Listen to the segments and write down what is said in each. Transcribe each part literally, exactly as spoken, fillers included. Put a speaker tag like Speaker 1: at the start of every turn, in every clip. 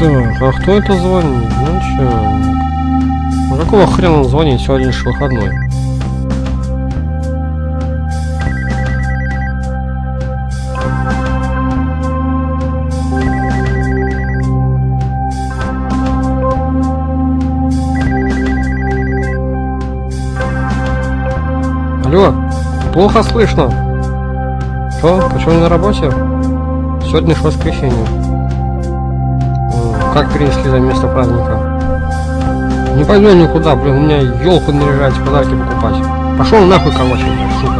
Speaker 1: Так, а кто это звонит? Начальник. Ну какого хрена он звонит? Сегодня лишь выходной. Алло, плохо слышно. Что? Почему не на работе? Сегодня ж воскресенье. Как перенесли за место праздника? Не пойду я никуда, блин, у меня елку наряжать, подарки покупать. Пошел нахуй, короче, сука.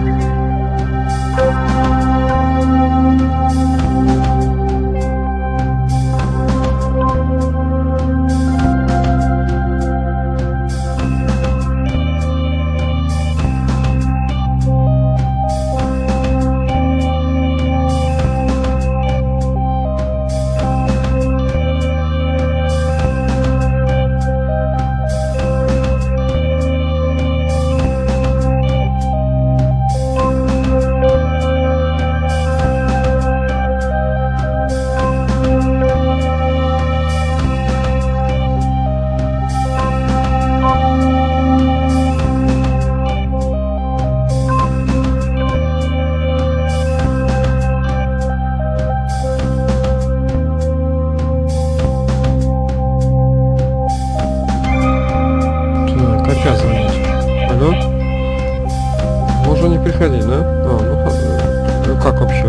Speaker 1: Алло? Можно не приходить, да? А, ну, ну как вообще?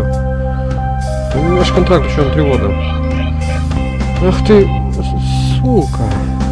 Speaker 1: У меня же контракт еще на три года. Ах ты, сука.